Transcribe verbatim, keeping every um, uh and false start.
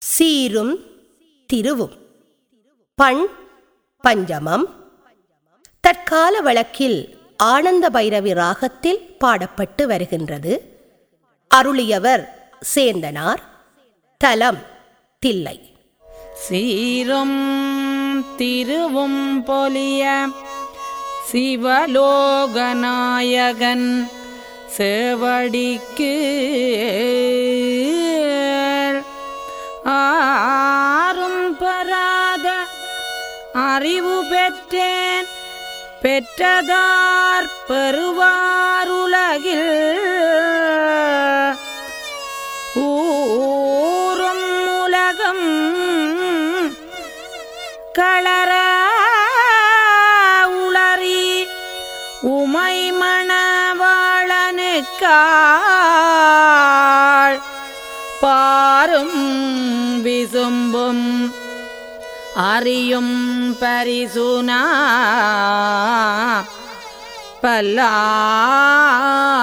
சீரும் திருவும். பண் பஞ்சமம். தற்கால வழக்கில் ஆனந்த பைரவி ராகத்தில் பாடப்பட்டு வருகின்றது. அருளியவர் சேந்தனார். தலம் தில்லை. சீரும் திருவும் பொலிய சிவலோகநாயகன் சேவடிக்கு ஆரும் பராத அறிவு பெற்றேன் பெற்றதார் பெறுவாருலகில் ஊரும் உலகம் களர உளறி உமை மணவாளனுக்காள் பாரும் விசும்பும் அறியும் பரிசுனா பல்லாரும்